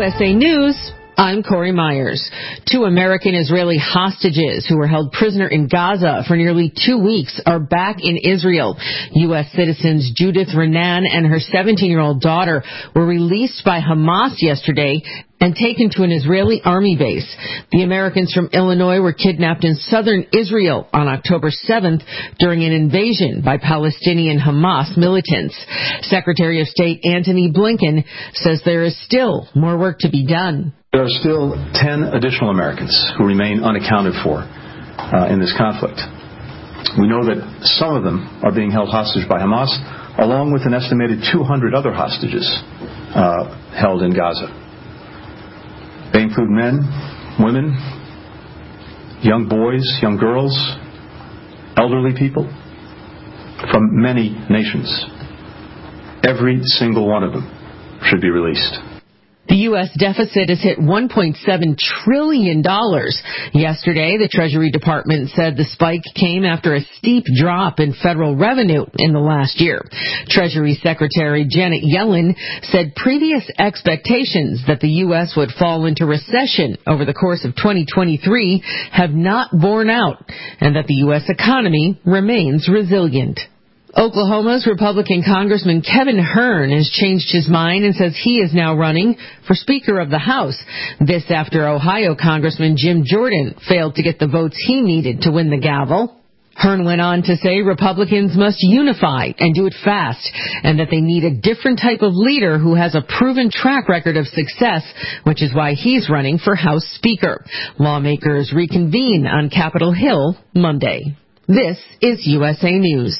USA News, I'm Corey Myers. 2 American-Israeli hostages who were held prisoner in Gaza for nearly 2 weeks are back in Israel. U.S. citizens Judith Renan and her 17-year-old daughter were released by Hamas yesterday and taken to an Israeli army base. The Americans from Illinois were kidnapped in southern Israel on October 7th during an invasion by Palestinian Hamas militants. Secretary of State Antony Blinken says there is still more work to be done. There are still 10 additional Americans who remain unaccounted for in this conflict. We know that some of them are being held hostage by Hamas, along with an estimated 200 other hostages held in Gaza. They include men, women, young boys, young girls, elderly people from many nations. Every single one of them should be released. The U.S. deficit has hit $1.7 trillion. Yesterday, the Treasury Department said the spike came after a steep drop in federal revenue in the last year. Treasury Secretary Janet Yellen said previous expectations that the U.S. would fall into recession over the course of 2023 have not borne out, and that the U.S. economy remains resilient. Oklahoma's Republican Congressman Kevin Hern has changed his mind and says he is now running for Speaker of the House. This after Ohio Congressman Jim Jordan failed to get the votes he needed to win the gavel. Hern went on to say Republicans must unify and do it fast, and that they need a different type of leader who has a proven track record of success, which is why he's running for House Speaker. Lawmakers reconvene on Capitol Hill Monday. This is USA News.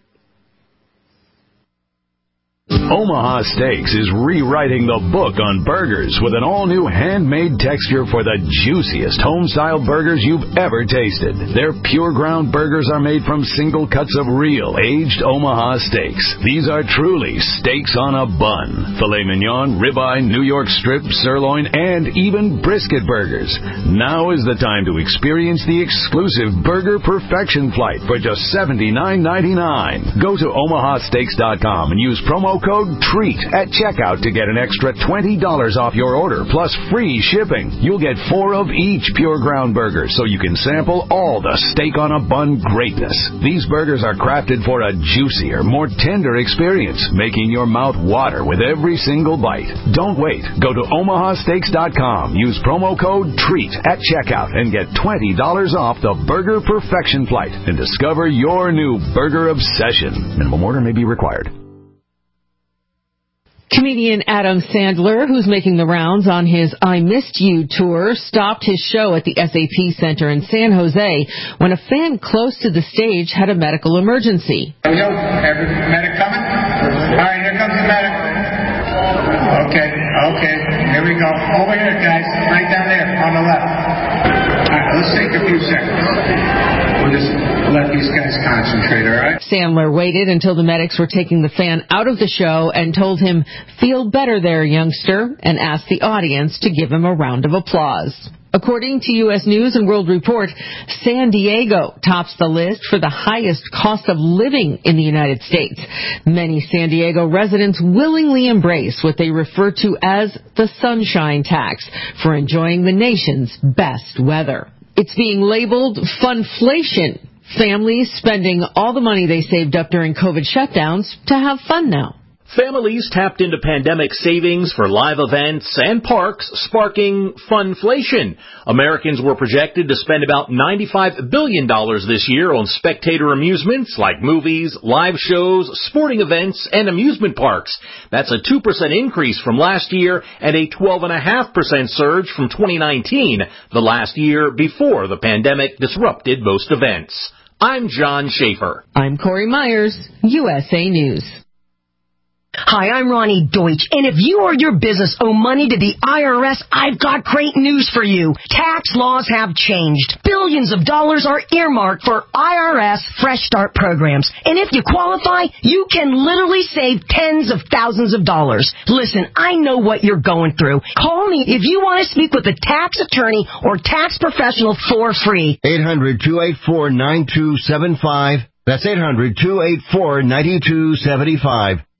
Omaha Steaks is rewriting the book on burgers with an all-new handmade texture for the juiciest home-style burgers you've ever tasted. Their pure ground burgers are made from single cuts of real, aged Omaha steaks. These are truly steaks on a bun. Filet mignon, ribeye, New York strip, sirloin, and even brisket burgers. Now is the time to experience the exclusive Burger Perfection Flight for just $79.99. Go to omahasteaks.com and use promo code TREAT at checkout to get an extra $20 off your order, plus free shipping. You'll get 4 of each pure ground burger, so you can sample all the steak on a bun greatness. These burgers are crafted for a juicier, more tender experience, making your mouth water with every single bite. Don't wait. Go to omahasteaks.com. Use promo code TREAT at checkout and get $20 off the Burger Perfection Flight and discover your new burger obsession. Minimum order may be required. Comedian Adam Sandler, who's making the rounds on his I Missed You tour, stopped his show at the SAP Center in San Jose when a fan close to the stage had a medical emergency. Here we go. Medic coming? All right, here comes the medic. Okay, here we go. Over here, guys. Right down there on the left. All right, let's take a few seconds. We'll just let these guys concentrate, all right? Sandler waited until the medics were taking the fan out of the show and told him, "Feel better there, youngster," and asked the audience to give him a round of applause. According to U.S. News and World Report, San Diego tops the list for the highest cost of living in the United States. Many San Diego residents willingly embrace what they refer to as the sunshine tax for enjoying the nation's best weather. It's being labeled funflation. Families spending all the money they saved up during COVID shutdowns to have fun now. Families tapped into pandemic savings for live events and parks, sparking funflation. Americans were projected to spend about $95 billion this year on spectator amusements like movies, live shows, sporting events, and amusement parks. That's a 2% increase from last year and a 12.5% surge from 2019, the last year before the pandemic disrupted most events. I'm John Schaefer. I'm Corey Myers, USA News. Hi, I'm Ronnie Deutsch, and if you or your business owe money to the IRS, I've got great news for you. Tax laws have changed. Billions of dollars are earmarked for IRS Fresh Start programs, and if you qualify, you can literally save tens of thousands of dollars. Listen, I know what you're going through. Call me if you want to speak with a tax attorney or tax professional for free. 800-284-9275. That's 800-284-9275.